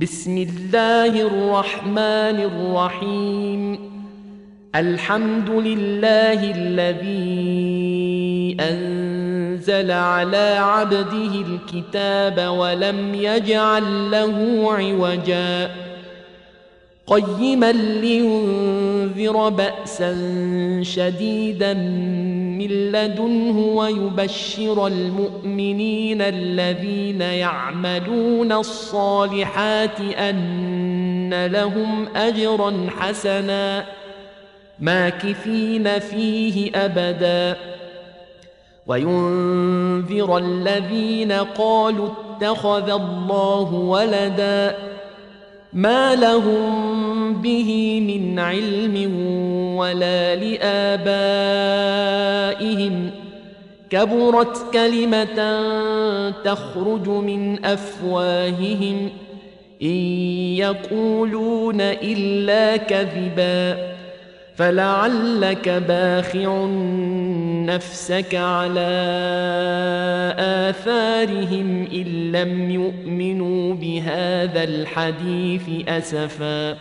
بسم الله الرحمن الرحيم. الحمد لله الذي أنزل على عبده الكتاب ولم يجعل له عوجا قيما لينذر بأسا شديدا من لدنه ويبشر المؤمنين الذين يعملون الصالحات أن لهم أجرا حسنا ماكثين فيه أبدا وينذر الذين قالوا اتخذ الله ولدا ما لهم به من علم ولا لآبائهم كبرت كلمة تخرج من أفواههم إن يقولون إلا كذبا فلعلك باخع نفسك على آثارهم إن لم يؤمنوا بهذا الحديث أسفا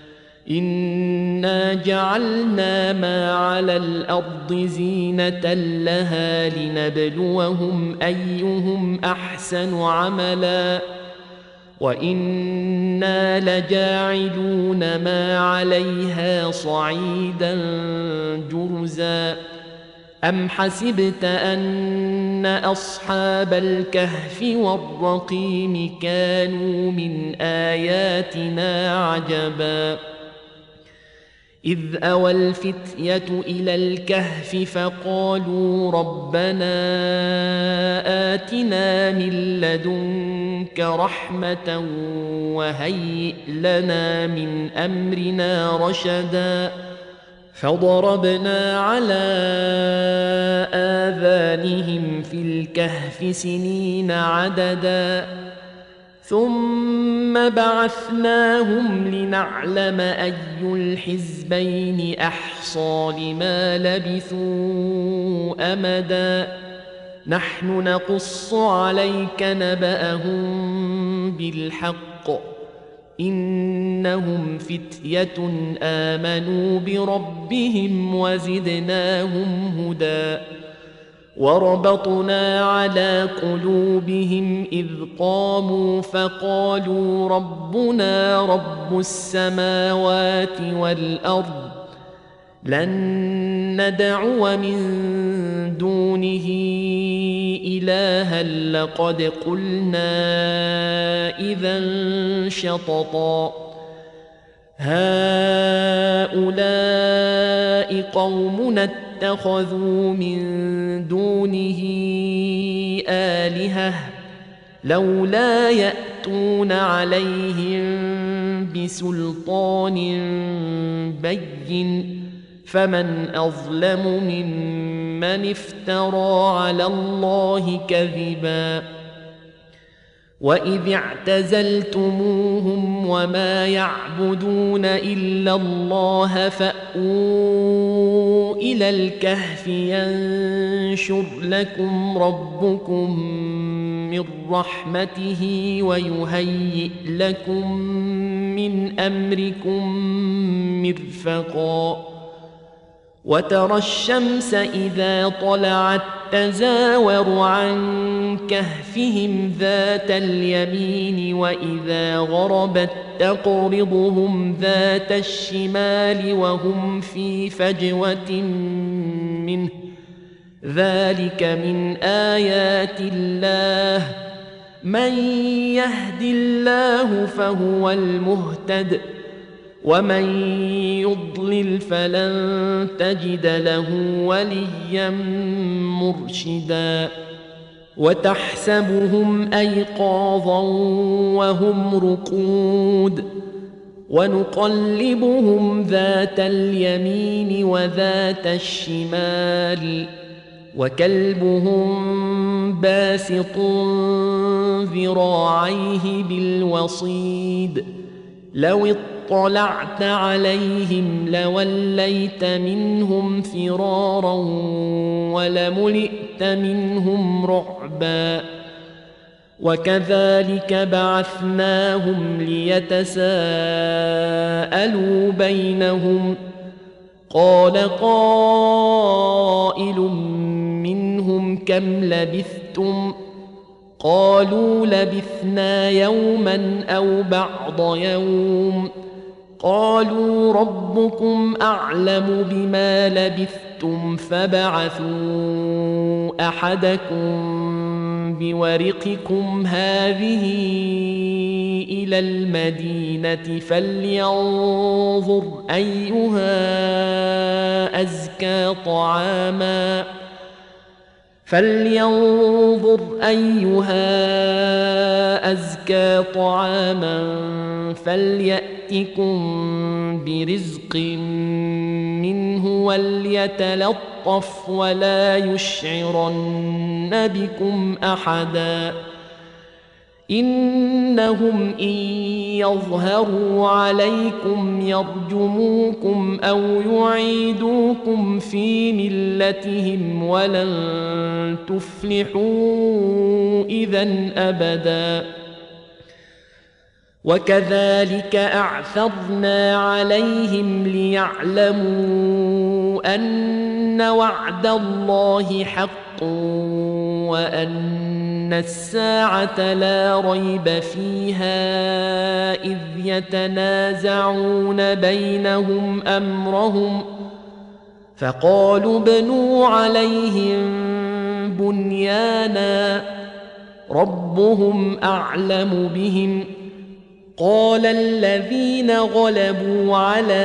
إنا جعلنا ما على الأرض زينة لها لنبلوهم أيهم أحسن عملا وإنا لجاعلون ما عليها صعيدا جرزا أم حسبت أن أصحاب الكهف والرقيم كانوا من آياتنا عجبا إذ أوى الفتية إلى الكهف فقالوا ربنا آتنا من لدنك رحمة وهيئ لنا من أمرنا رشدا فضربنا على آذانهم في الكهف سنين عددا ثم بعثناهم لنعلم أي الحزبين أحصى لما لبثوا أمدا نحن نقص عليك نبأهم بالحق إنهم فتية آمنوا بربهم وزدناهم هدى وربطنا على قلوبهم إذ قاموا فقالوا ربنا رب السماوات والأرض لن ندعو من دونه إلها لقد قلنا إذا شططا هؤلاء قومنا اتخذوا من دونه آلهة لولا يأتون عليهم بسلطان بين فمن أظلم ممن افترى على الله كذبا وإذ اعتزلتموهم وما يعبدون إلا الله فأووا إلى الكهف ينشر لكم ربكم من رحمته ويهيئ لكم من أمركم مرفقا وترى الشمس إذا طلعت تزاور عن كهفهم ذات اليمين وإذا غربت تقرضهم ذات الشمال وهم في فجوة منه ذلك من آيات الله من يهد الله فهو المهتد ومن يضلل فلن تجد له وليا مرشدا وتحسبهم أيقاظا وهم رقود ونقلبهم ذات اليمين وذات الشمال وكلبهم باسط ذراعيه بالوصيد لو اطلعت عليهم لوليت منهم فرارا ولملئت منهم رعبا وكذلك بعثناهم ليتساءلوا بينهم قال قائل منهم كم لبثتم قالوا لبثنا يوما أو بعض يوم قالوا ربكم أعلم بما لبثتم فابعثوا أحدكم بورقكم هذه إلى المدينة فلينظر أيها أزكى طعاما فليأتكم برزق منه وليتلطف ولا يشعرن بكم أحدا إنهم إن يظهروا عليكم يرجموكم أو يعيدوكم في ملتهم ولن تفلحوا إذن أبدا وكذلك أعثرنا عليهم ليعلموا أن وعد الله حق وأن الساعة لا ريب فيها إذ يتنازعون بينهم أمرهم فقالوا ابنوا عليهم بنيانا ربهم أعلم بهم قال الذين غلبوا على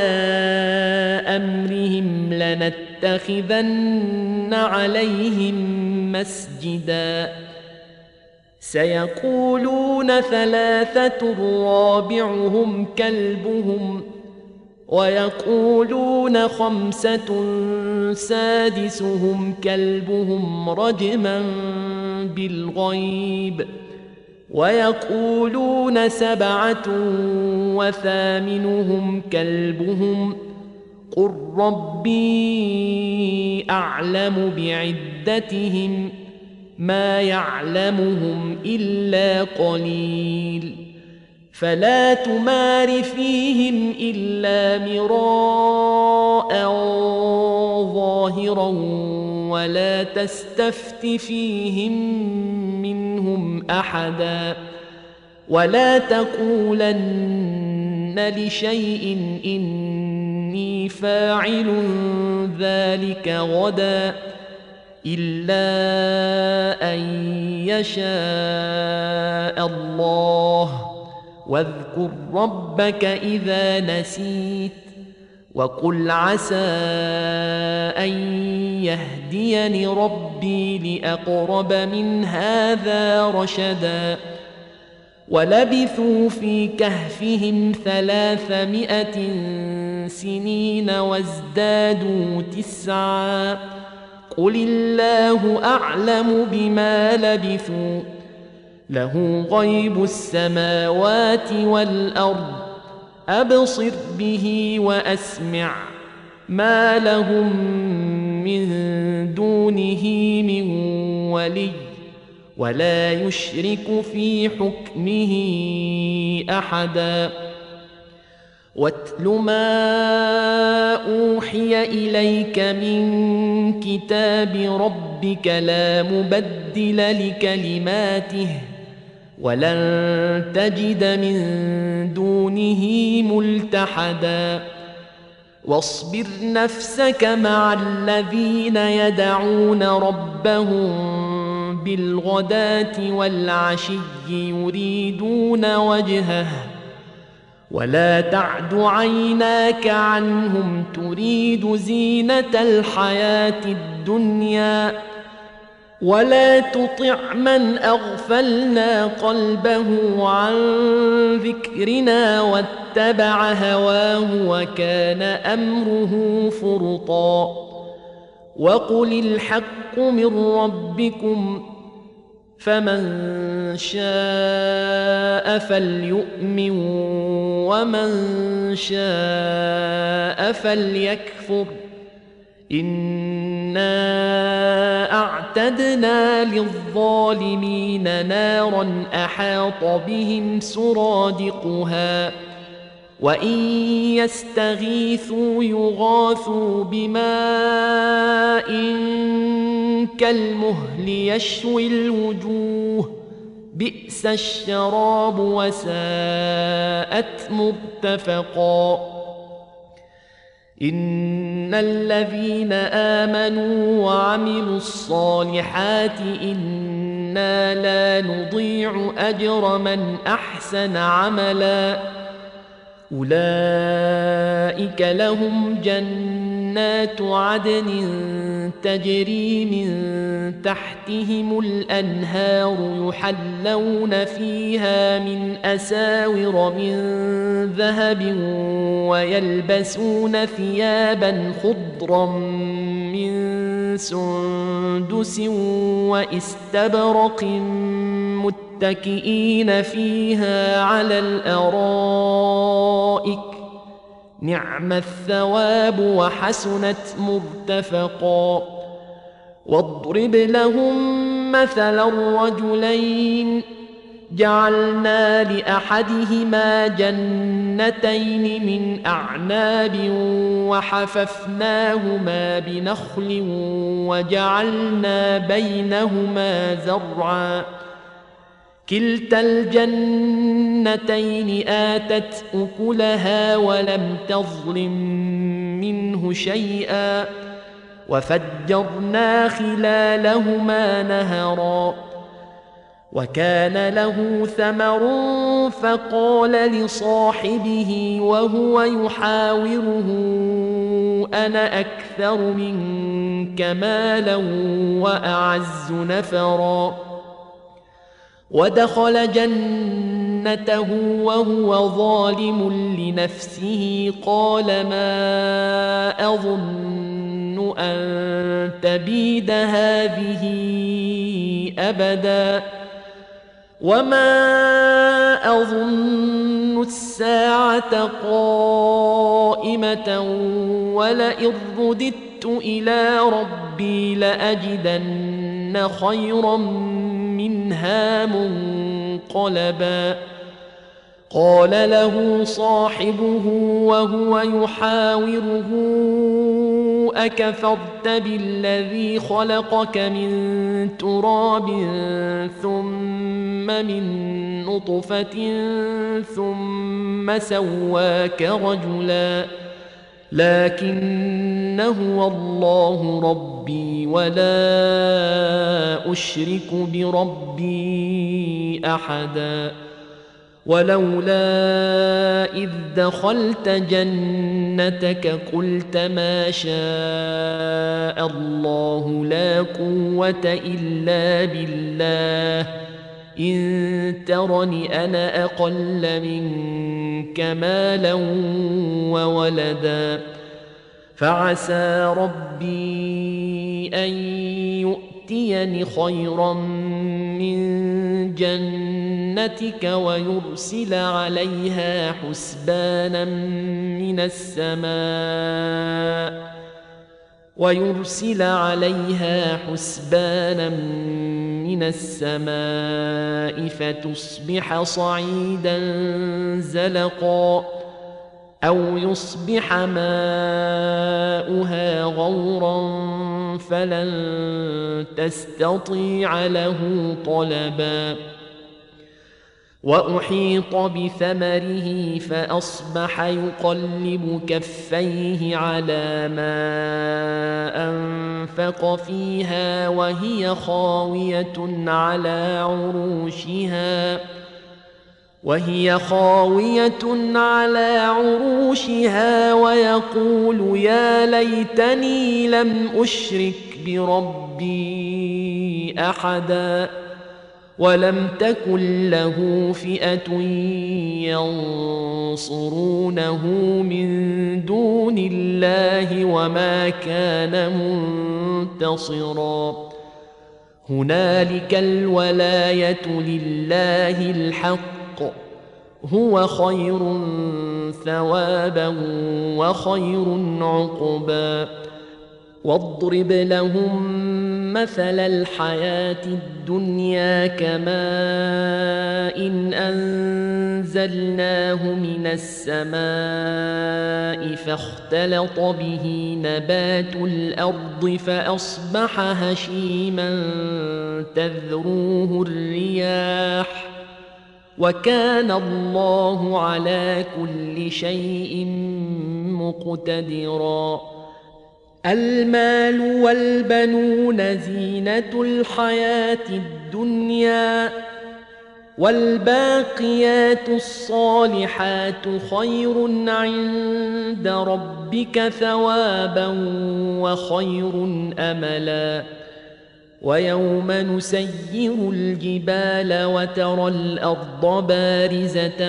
أمرهم لنتخذن عليهم مسجدا سيقولون ثلاثة رابعهم كلبهم ويقولون خمسة سادسهم كلبهم رجما بالغيب ويقولون سبعة وثامنهم كلبهم قل ربي أعلم بعدتهم ما يعلمهم إلا قليل فلا تمار فيهم إلا مراء ظاهرا ولا تستفت فيهم منهم أحدا ولا تقولن لشيء إني فاعل ذلك غدا إلا أن يشاء الله واذكر ربك إذا نسيت وقل عسى أن يهديني ربي لأقرب من هذا رشدا ولبثوا في كهفهم 300 سنين وازدادوا 9 قل الله أعلم بما لبثوا له غيب السماوات والأرض أبصر به وأسمع ما لهم من دونه من ولي ولا يشرك في حكمه أحدا واتل ما أوحي إليك من كتاب ربك لا مبدل لكلماته ولن تجد من دونه ملتحدا واصبر نفسك مع الذين يدعون ربهم بالغداة والعشي يريدون وجهه ولا تعد عيناك عنهم تريد زينة الحياة الدنيا ولا تطع من أغفلنا قلبه عن ذكرنا واتبع هواه وكان أمره فرطا وقل الحق من ربكم فمن شاء فليؤمن ومن شاء فليكفر إنا أعتدنا للظالمين نارا أحاط بهم سرادقها وإن يستغيثوا يغاثوا بماء كالمهل يشوي الوجوه بئس الشراب وساءت مرتفقا إن الذين آمنوا وعملوا الصالحات إنا لا نضيع أجر من أحسن عملا أولئك لهم جنات عدن تجري من تحتهم الأنهار يحلون فيها من أساور من ذهب ويلبسون ثيابا خضرا من سندس واستبرق متكئين فيها على الأرائك نعم الثواب وحسنت مرتفقا واضرب لهم مثل الرجلين جعلنا لأحدهما جنتين من أعناب وحففناهما بنخل وجعلنا بينهما زرعا كلتا الجنتين آتت أكلها ولم تظلم منه شيئا وفجرنا خلالهما نهرا وكان له ثمر فقال لصاحبه وهو يحاوره أنا أكثر منك مالا وأعز نفرا ودخل جنته وهو ظالم لنفسه قال ما أظن أن تبيد هذه أبدا وما أظن الساعة قائمة ولئن رددت إلى ربي لأجدن خيرا منها منقلبا قال له صاحبه وهو يحاوره أكفرت بالذي خلقك من تراب ثم من نطفة ثم سواك رجلا لكن هو الله ربي ولا أشرك بربي أحدا ولولا إذ دخلت جنتك قلت ما شاء الله لا قوة إلا بالله إن ترني أنا أقل منك مالا وولدا فعسى ربي أن يؤتيني خيرا من جنتك ويرسل عليها حسبانا من السماء فتصبح صعيدا زلقا أو يصبح ماؤها غورا فلن تستطيع له طلبا وأحيط بثمره فأصبح يقلب كفيه على ما أنفق فيها وهي خاوية على عروشها ويقول يا ليتني لم أشرك بربي أحدا ولم تكن له فئة ينصرونه من دون الله وما كان منتصرا هنالك الولاية لله الحق هو خير ثوابا وخير عقبا واضرب لهم مثل الحياة الدنيا كماء إن أنزلناه من السماء فاختلط به نبات الأرض فأصبح هشيما تذروه الرياح وكان الله على كل شيء مقتدرا. المال والبنون زينة الحياة الدنيا والباقيات الصالحات خير عند ربك ثوابا وخير أملا. ويوم نسير الجبال وترى الأرض بارزة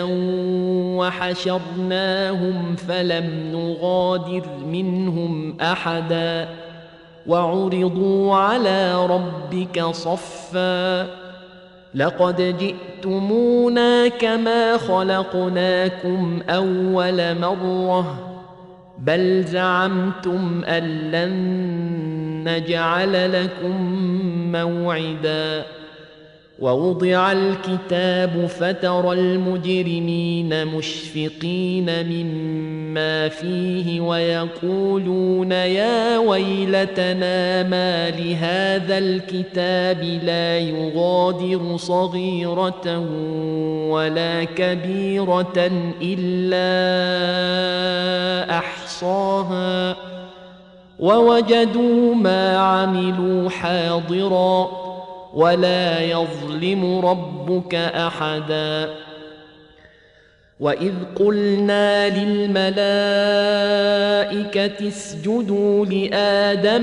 وحشرناهم فلم نغادر منهم أحدا وعرضوا على ربك صفا لقد جئتمونا كما خلقناكم أول مرة بل زعمتم أن لن نجعل لكم موعدا. ووضع الكتاب فترى المجرمين مشفقين مما فيه ويقولون يا ويلتنا ما لهذا الكتاب لا يغادر صغيرة ولا كبيرة إلا أحصاها ووجدوا ما عملوا حاضرا ولا يظلم ربك أحدا. وإذ قلنا للملائكة اسجدوا لآدم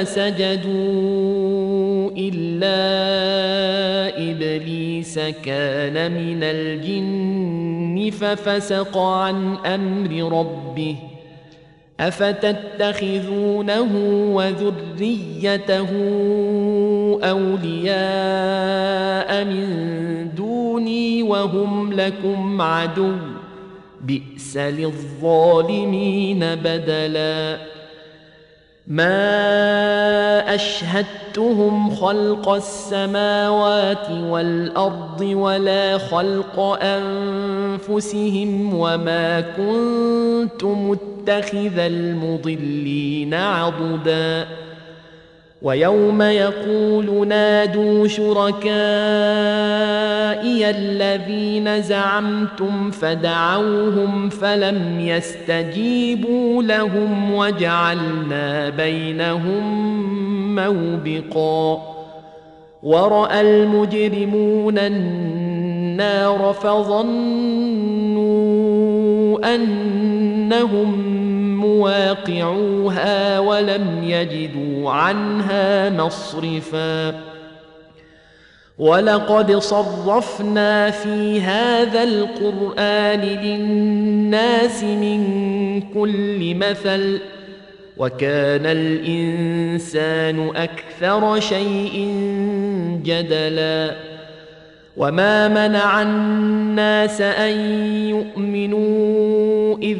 فسجدوا إلا إبليس كان من الجن ففسق عن أمر ربه أفتتخذونه وذريته أولياء من دوني وهم لكم عدو بئس للظالمين بدلا. ما أشهدتهم خلق السماوات والأرض ولا خلق أنفسهم وما كنت متخذ المضلين عضدا. ويوم يقول نادوا شركائي الذين زعمتم فدعوهم فلم يستجيبوا لهم وجعلنا بينهم موبقا. ورأى المجرمون النار فظنوا أنهم مواقعوها ولم يجدوا عنها مصرفا. ولقد صرفنا في هذا القرآن للناس من كل مثل وكان الإنسان أكثر شيء جدلا. وما منع الناس أن يؤمنوا إذ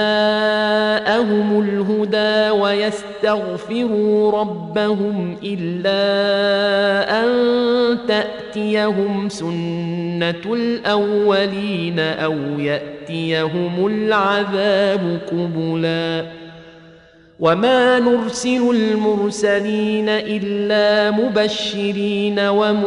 جاءهم الهدى ويستغفروا ربهم إلا أن تأتيهم سنة الأولين أو يأتيهم العذاب قبلا. وما نرسل المرسلين إلا مبشرين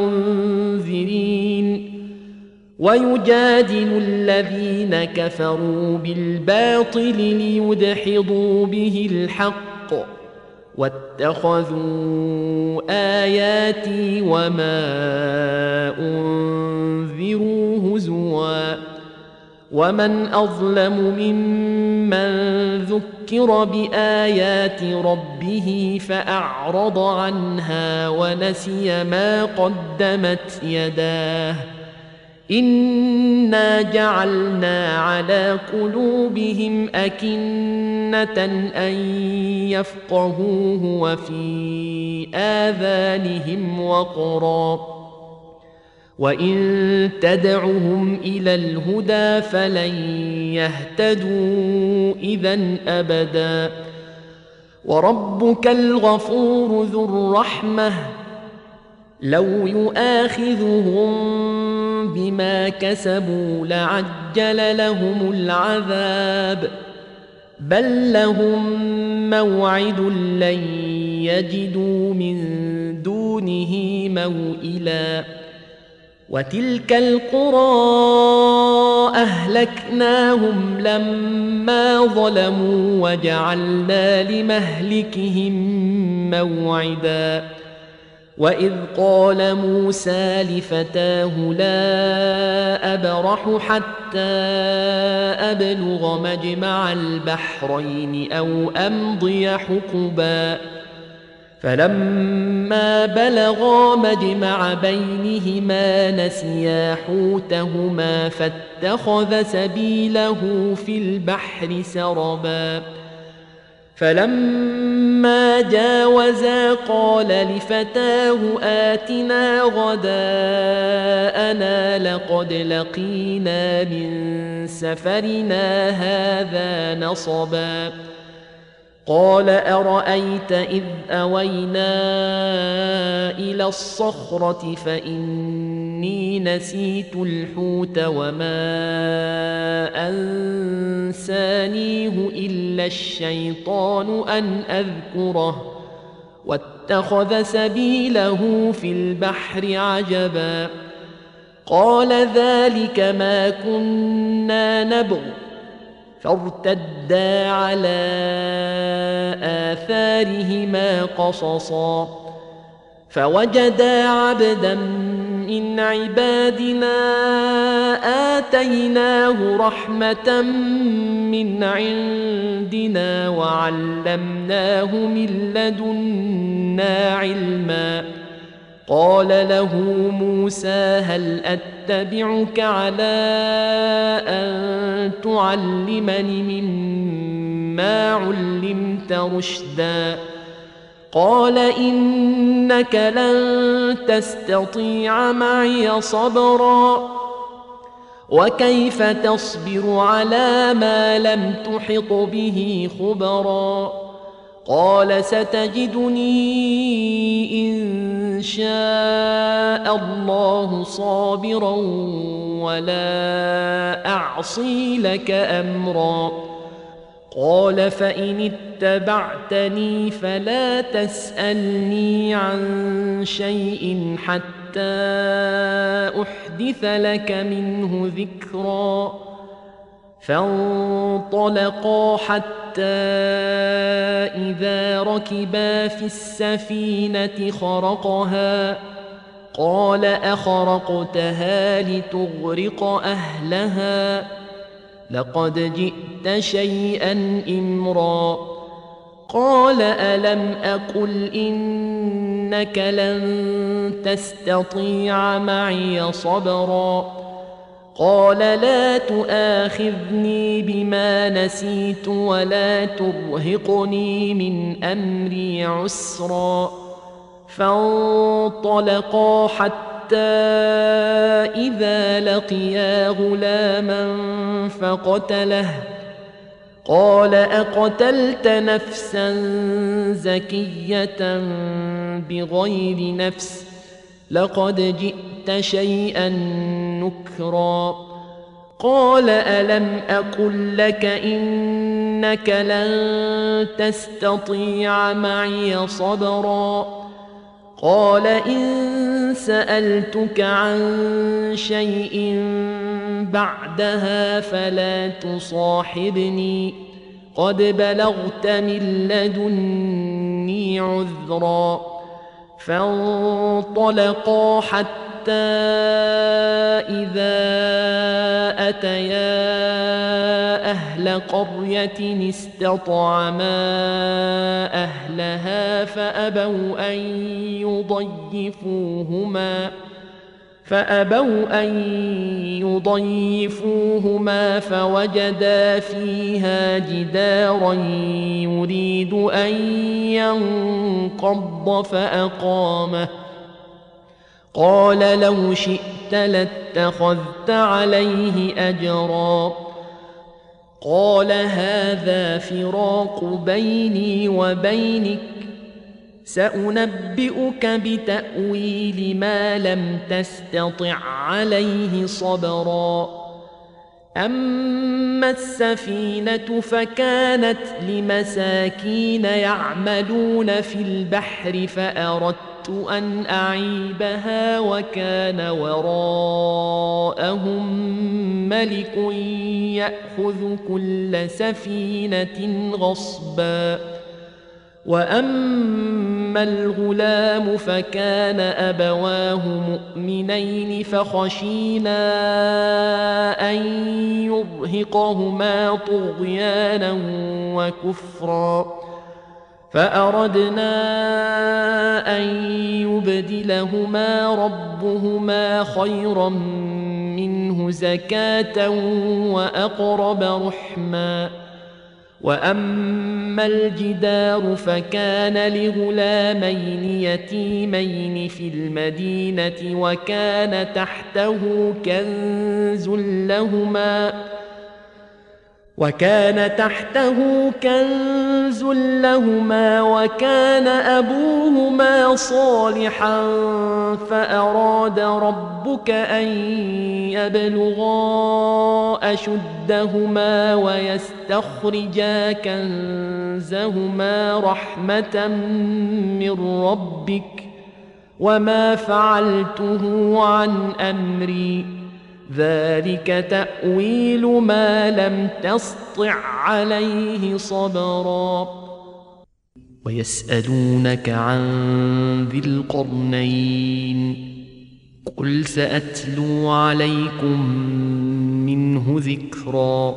ومنذرين ويجادل الذين كفروا بالباطل ليدحضوا به الحق واتخذوا آياتي وما أنذروا هزوا. ومن أظلم ممن ذكر بآيات ربه فأعرض عنها ونسي ما قدمت يداه إنا جعلنا على قلوبهم أكنة أن يفقهوه وفي آذانهم وقرا وإن تدعهم إلى الهدى فلن يهتدوا إذا أبدا. وربك الغفور ذو الرحمة لو يؤاخذهم بما كسبوا لعجل لهم العذاب بل لهم موعد لن يجدوا من دونه موئلا وتلك القرى أهلكناهم لما ظلموا وجعلنا لمهلكهم موعدا وإذ قال موسى لفتاه لا أبرح حتى أبلغ مجمع البحرين أو أمضي حقبا فلما بلغا مجمع بينهما نسيا حوتهما فاتخذ سبيله في البحر سربا فلما جاوزا قال لفتاه آتنا غداءنا لقد لقينا من سفرنا هذا نصبا قال أرأيت إذ أوينا إلى الصخرة فإني نسيت الحوت وما أنسانيه إلا الشيطان أن أذكره واتخذ سبيله في البحر عجبا قال ذلك ما كنا نبغ فارتدا على آثارهما قصصا فوجدا عبدا من عبادنا آتيناه رحمة من عندنا وعلمناه من لدنا علما قال له موسى هل أتبعك على أن تعلمني مما علمت رشدا قال إنك لن تستطيع معي صبرا وكيف تصبر على ما لم تحط به خبرا قال ستجدني إن شاء الله صابرا ولا أعصي لك أمرا قال فإن اتبعتني فلا تسألني عن شيء حتى أحدث لك منه ذكرا فانطلقا حتى إذا ركبا في السفينة خرقها قال أخرقتها لتغرق أهلها لقد جئت شيئا إمرا قال ألم أقل إنك لن تستطيع معي صبرا قال لا تؤاخذني بما نسيت ولا ترهقني من أمري عسرا فانطلقا حتى إذا لقيا غلاما فقتله قال أقتلت نفسا زكية بغير نفس لقد جئت شيئا نكرا قال ألم أقل لك إنك لن تستطيع معي صبرا قال إن سألتك عن شيء بعدها فلا تصاحبني قد بلغت من لدني عذرا فانطلقا حتى إذا أتيا أهل قرية استطعما أهلها فأبوا أن يضيفوهما فوجدا فيها جدارا يريد أن ينقض فأقامه قال لو شئت لاتخذت عليه أجرا قال هذا فراق بيني وبينك سأنبئك بتأويل ما لم تستطع عليه صبرا أما السفينة فكانت لمساكين يعملون في البحر فأردت أن أعيبها وكان وراءهم ملك يأخذ كل سفينة غصبا وأما الغلام فكان أبواه مؤمنين فخشينا أن يرهقهما طغيانا وكفرا فأردنا أن يبدلهما ربهما خيرا منه زكاة وأقرب رحما وأما الجدار فكان لغلامين يتيمين في المدينة وكان تحته كنز لهما وكان أبوهما صالحا فأراد ربك أن يبلغا أشدهما ويستخرجا كنزهما رحمة من ربك وما فعلته عن أمري ذلك تأويل ما لم تسطع عليه صبرا ويسألونك عن ذي القرنين قل سأتلو عليكم منه ذكرا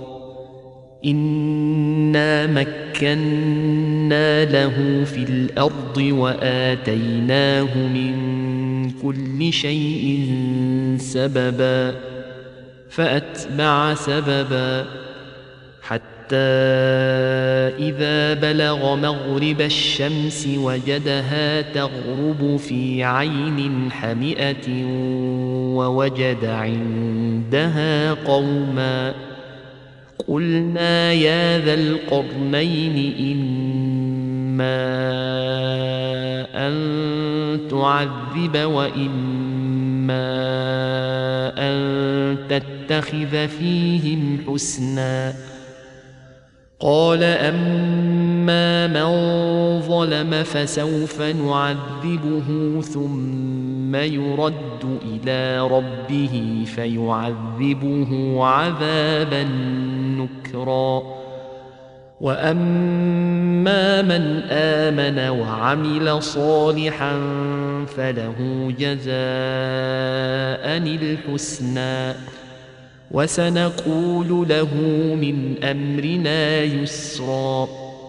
إنا مكنا له في الأرض وآتيناه من كل شيء سببا فأتبع سببا حتى إذا بلغ مغرب الشمس وجدها تغرب في عين حمئة ووجد عندها قوما قلنا يا ذا القرنين إما أن تعذب وإما أن تتخذ فيهم حسنا قال أما من ظلم فسوف نعذبه ثم يرد إلى ربه فيعذبه عذابا نكرا وأما من آمن وعمل صالحا فله جزاء الحسنى وسنقول له من أمرنا يسرا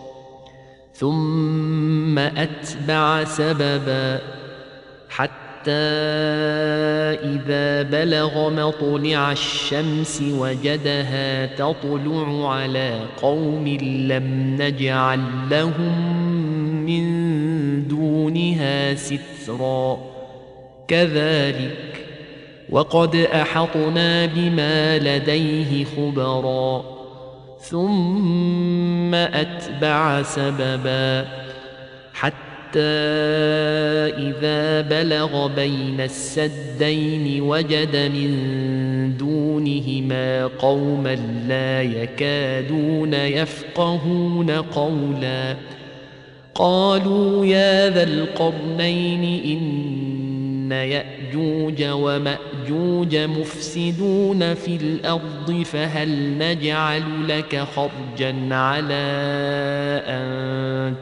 ثم أتبع سببا حتى إذا بلغ مطلع الشمس وجدها تطلع على قوم لم نجعل لهم من دونها سترا كذلك وقد أحطنا بما لديه خبرا ثم أتبع سببا حتى إذا بلغ بين السدين وجد من دونهما قوما لا يكادون يفقهون قولا قالوا يا ذا القرنين إن يأجوج ومأجوج مفسدون في الأرض فهل نجعل لك خرجا على أن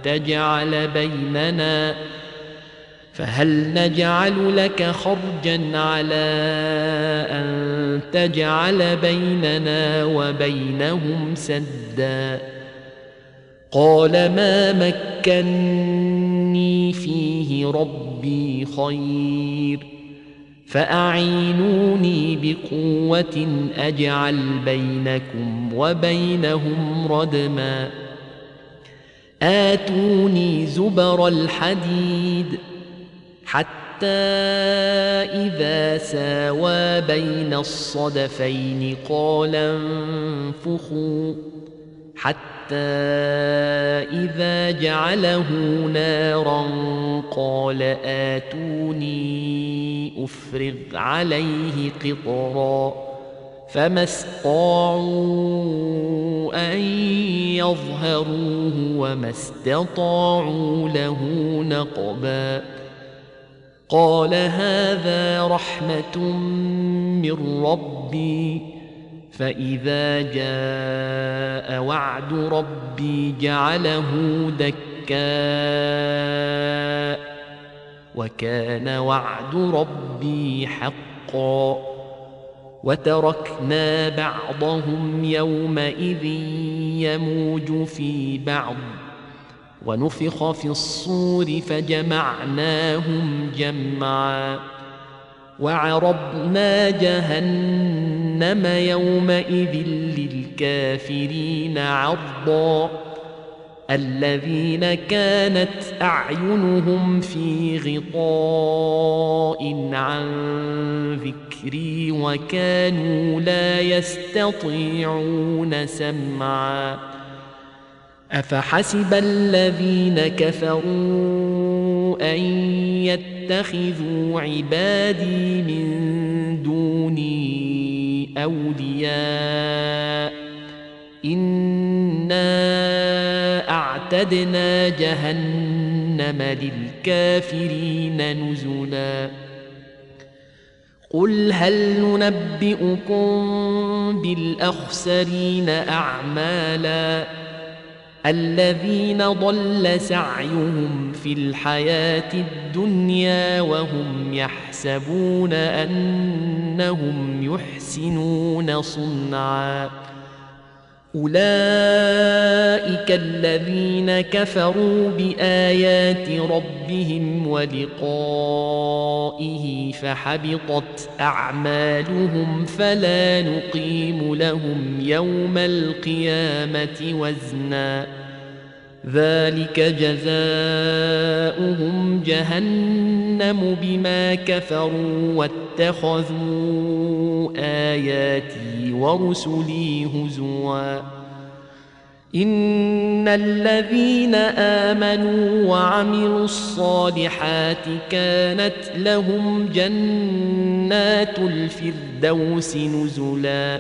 تجعل بيننا وبينهم سدا قال ما مكني فيه ربي خير فأعينوني بقوة أجعل بينكم وبينهم ردما آتوني زبر الحديد حتى إذا ساوى بين الصدفين قال انفخوا حتى إذا جعله نارا قال آتوني أفرغ عليه قطرا فما استطاعوا أن يظهروه وما استطاعوا له نقبا قال هذا رحمة من ربي فإذا جاء وعد ربي جعله دكاء وكان وعد ربي حقا وتركنا بعضهم يومئذ يموج في بعض ونفخ في الصور فجمعناهم جمعا وعرضنا جهنم يومئذ للكافرين عرضا الذين كانت أعينهم في غطاء عن ذكري وكانوا لا يستطيعون سمعا أفحسب الذين كفروا أن يتخذوا عبادي من دوني أولياء إنا أعتدنا جهنم للكافرين نزلا قل هل ننبئكم بالأخسرين أعمالا الذين ضل سعيهم في الحياة الدنيا وهم يحسبون أنهم يحسنون صنعا أولئك الذين كفروا بآيات ربهم ولقائه فحبطت أعمالهم فلا نقيم لهم يوم القيامة وزنا ذلك جزاؤهم جهنم بما كفروا واتخذوا آياتي ورسلي هزوا إن الذين آمنوا وعملوا الصالحات كانت لهم جنات الفردوس نزلا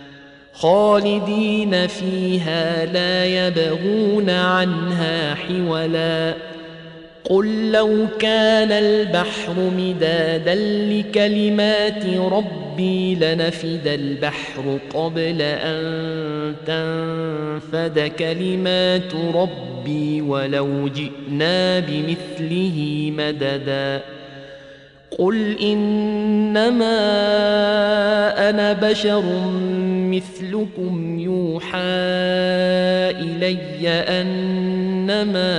خالدين فيها لا يبغون عنها حولا قل لو كان البحر مدادا لكلمات ربي لنفد البحر قبل أن تنفد كلمات ربي ولو جئنا بمثله مددا قل إنما أنا بشر مثلكم يوحى إلي أنما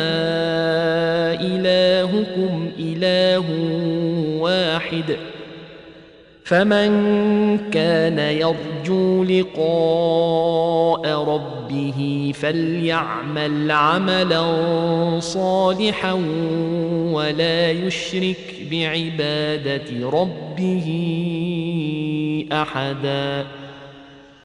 إلهكم إله واحد فمن كان يرجو لقاء ربه فليعمل عملا صالحا ولا يشرك بعبادة ربه أحدا